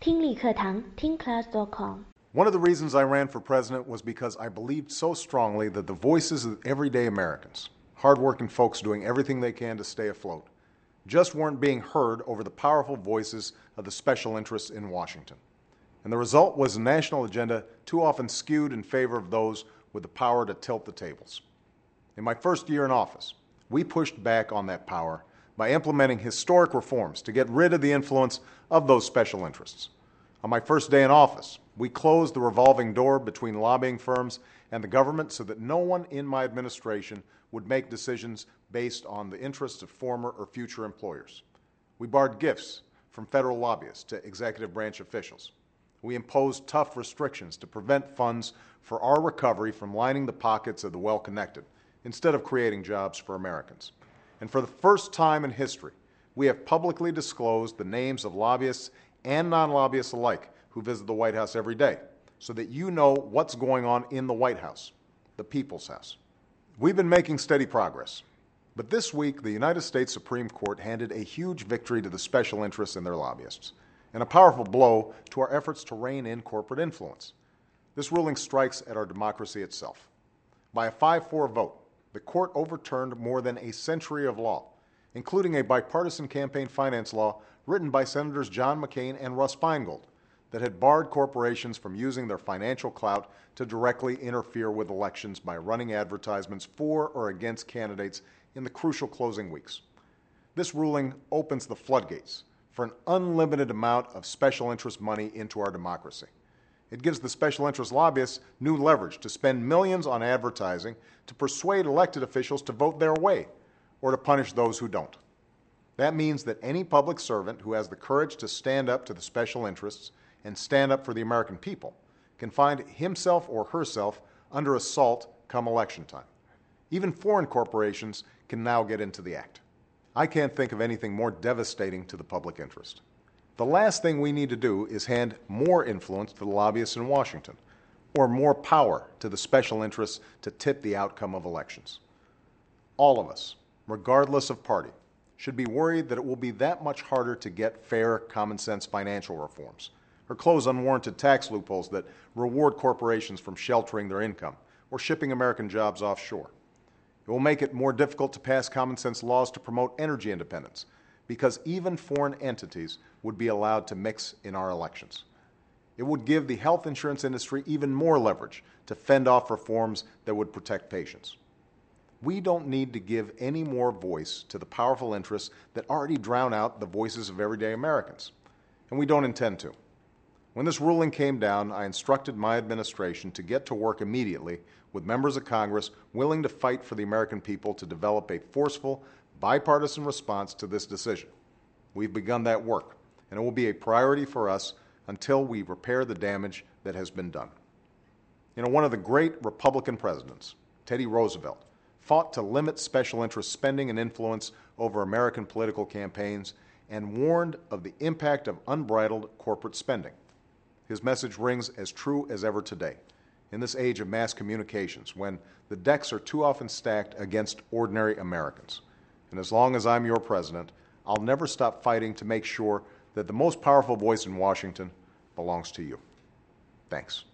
听力课堂听 class.com。 One of the reasons I ran for president was because I believed so strongly that the voices of everyday Americans, hardworking folks doing everything they can to stay afloat, just weren't being heard over the powerful voices of the special interests in Washington. And the result was a national agenda too often skewed in favor of those with the power to tilt the tables. In my first year in office, we pushed back on that power by implementing historic reforms to get rid of the influence of those special interests. On my first day in office, we closed the revolving door between lobbying firms and the government so that no one in my administration would make decisions based on the interests of former or future employers. We barred gifts from federal lobbyists to executive branch officials. We imposed tough restrictions to prevent funds for our recovery from lining the pockets of the well-connected, instead of creating jobs for Americans. And for the first time in history, we have publicly disclosed the names of lobbyists and non-lobbyists alike who visit the White House every day, so that you know what's going on in the White House, the People's House. We've been making steady progress, but this week the United States Supreme Court handed a huge victory to the special interests and their lobbyists, and a powerful blow to our efforts to rein in corporate influence. This ruling strikes at our democracy itself. By a 5-4 vote, the court overturned more than a century of law, including a bipartisan campaign finance law written by Senators John McCain and Russ Feingold that had barred corporations from using their financial clout to directly interfere with elections by running advertisements for or against candidates in the crucial closing weeks. This ruling opens the floodgates for an unlimited amount of special interest money into our democracy. It gives the special interest lobbyists new leverage to spend millions on advertising to persuade elected officials to vote their way or to punish those who don't. That means that any public servant who has the courage to stand up to the special interests and stand up for the American people can find himself or herself under assault come election time. Even foreign corporations can now get into the act. I can't think of anything more devastating to the public interest. The last thing we need to do is hand more influence to the lobbyists in Washington, or more power to the special interests to tip the outcome of elections. All of us, regardless of party, should be worried that it will be that much harder to get fair, common-sense financial reforms, or close unwarranted tax loopholes that reward corporations from sheltering their income or shipping American jobs offshore. It will make it more difficult to pass common-sense laws to promote energy independence, because even foreign entities would be allowed to mix in our elections. It would give the health insurance industry even more leverage to fend off reforms that would protect patients. We don't need to give any more voice to the powerful interests that already drown out the voices of everyday Americans, and we don't intend to. When this ruling came down, I instructed my administration to get to work immediately with members of Congress willing to fight for the American people to develop a forceful, bipartisan response to this decision. We've begun that work, and it will be a priority for us until we repair the damage that has been done. You know, one of the great Republican presidents, Teddy Roosevelt, fought to limit special interest spending and influence over American political campaigns and warned of the impact of unbridled corporate spending. His message rings as true as ever today, in this age of mass communications, when the decks are too often stacked against ordinary Americans. And as long as I'm your president, I'll never stop fighting to make sure that the most powerful voice in Washington belongs to you. Thanks.